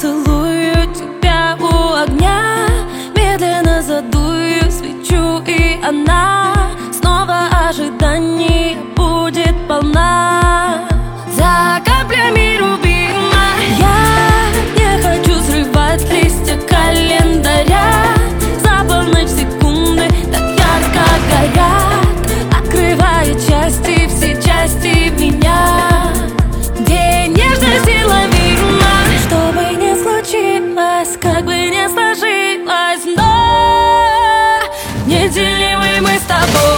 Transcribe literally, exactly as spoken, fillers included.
Поцелую тебя у огня, медленно задую свечу, и она снова ожидание будет полна. За каплями рубина я не хочу срывать листья календаря. За полночь секунды так ярко горят, открывая части, все части меня. День нежности лавина, что бы ни случилось, как бы ни сложилось, но неделимы мы с тобой.